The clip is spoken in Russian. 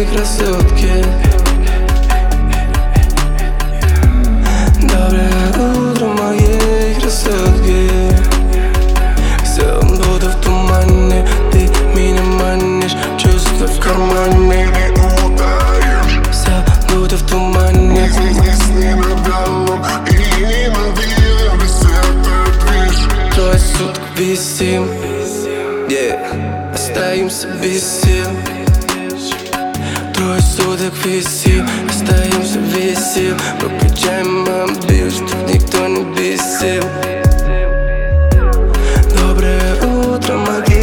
моей красотке. Доброе утро моей красотке. Все буду в тумане, ты меня манишь, чувства в кармане. Все буду в тумане. Трое суток висим, остаемся без сил. Трое суток висим, остаемся без сил. Выключаем мобиль, чтоб никто не бесил. Доброе утро, моя